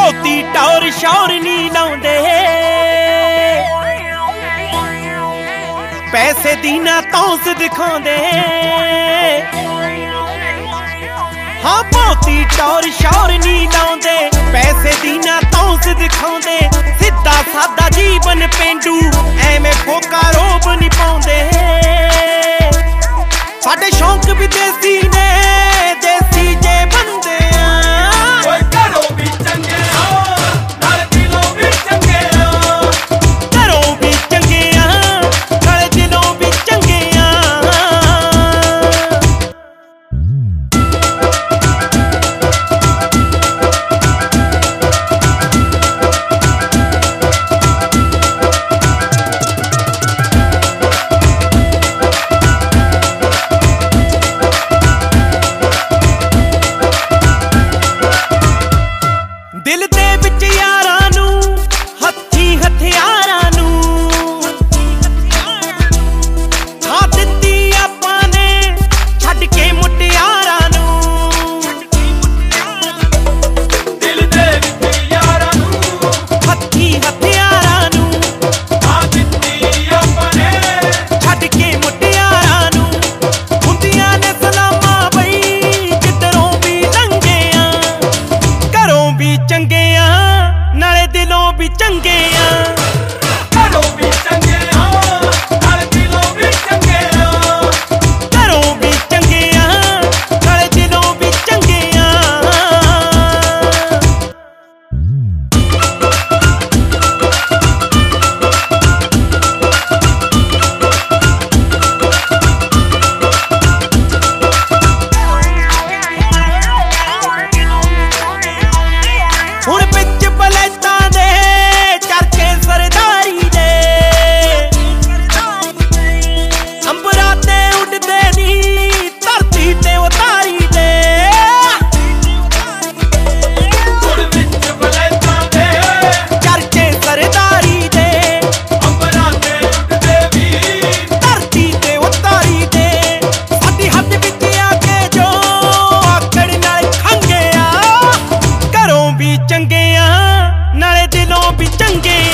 ਬਹੁਤੀ ਟੌਰ ਸ਼ੌਰ ਨੀ ਲਾਉਂਦੇ ਪੈਸੇ ਦੀ ਨਾ ਤੌਂਸ ਦਿਖਾਉਂਦੇ ਹਾਂ ਬਹੁਤੀ ਟੌਰ ਸ਼ੌਰ ਨੀ ਲਾਉਂਦੇ ਪੈਸੇ ਦੀ ਨਾ ਤੌਂਸ ਦਿਖਾਉਂਦੇ ਸਿੱਧਾ ਸਾਦਾ ਜੀਵਨ ਪੇਂਡੂ ਐਵੇਂ ਫੋਕਾ ਰੋਬ ਨੀ ਪਾਉਂਦੇ ਸਾਡੇ ਸ਼ੌਂਕ ਵੀ ਦੇਸੀ ਨੇ ਦੇਸੀ ਜੇ ਬੰਦੇ ਆ ਓਏ ਘਰੋਂ ਵੀ ਚੰਗੇ ਆ ਨਾਲ ਦਿਲੋਂ ਵੀ ਚੰਗੇ ਆ ਘਰੋਂ ਵੀ ਚੰਗੇ ਆ ਨਾਲ ਦਿਲੋਂ ਵੀ ਚੰਗੇ ਆ ਦਿਲ ਦੇ ਵਿੱਚ ਯਾਰਾਂ ਨੂੰ ਹੱਥੀਂ ਹਥਿਆਰਾਂ ਨੂੰ ਥਾਂ ਦਿੱਤੀ ਆਪਾਂ ਨੇ ਛੱਡ ਕੇ ਮੁਟਿਆਰਾਂ ਨੂੰ ਦਿਲ ਦੇ ਵਿੱਚ ਯਾਰਾਂ ਨੂੰ ਹੱਥੀਂ ਹਥਿਆਰਾਂ ਨੂੰ ਥਾਂ ਦਿੱਤੀ ਆਪਾਂ ਨੇ ਛੱਡ ਕੇ ਮੁਟਿਆਰਾਂ ਨੂੰ ਹੁੰਦੀਆਂ ਨੇ ਸਲਾਮਾਂ ਬਈ ਜਿੱਧਰੋਂ ਵੀ ਲੰਘੇ ਆ ਘਰੋਂ ਵੀ ਚੰਗੇ ਆ ਨਾਲੇ ਦਿਲੋਂ ਵੀ ਚੰਗੇ ਆ ਘਰੋਂ ਵੀ ਚੰਗੇ ਆ ਨਾਲੇ ਦਿਲੋਂ ਵੀ ਚੰਗੇ ਆ ਘਰੋਂ ਵੀ ਚੰਗੇ ਆ ਨਾਲੇ ਦਿਲੋਂ ਵੀ ਚੰਗੇ ਆ ਹੁਣ ਵਿੱਚ ਬਲੈਤਾਂ ਦੇ ਚਰਚੇ ਸਰਦਾਰੀ ਦੇ ਅੰਬਰਾਂ ਤੇ ਉੱਡਦੇ ਨੀ ਧਰਤੀ ਤੇ ਉਤਾਰੀ ਦੇ ਹੁਣ ਵਿੱਚ ਬਲੈਤਾਂ ਦੇ ਚਰਚੇ ਸਰਦਾਰੀ ਦੇ ਅੰਬਰਾਂ ਤੇ ਉੱਡਦੇ ਵੀ ਧਰਤੀ ਤੇ ਉਤਾਰੀ ਦੇ ਸਾਡੀ ਹੱਥ ਵਿੱਚ ਆ ਕੇ ਜੋ ਆਕੜ ਨਾਲ ਖੰਗੇ ਆ ਘਰੋਂ ਵੀ ਚੰਗੇ ਆ ਨਾਲੇ ਦਿਲੋਂ ਵੀ ਚੰਗੇ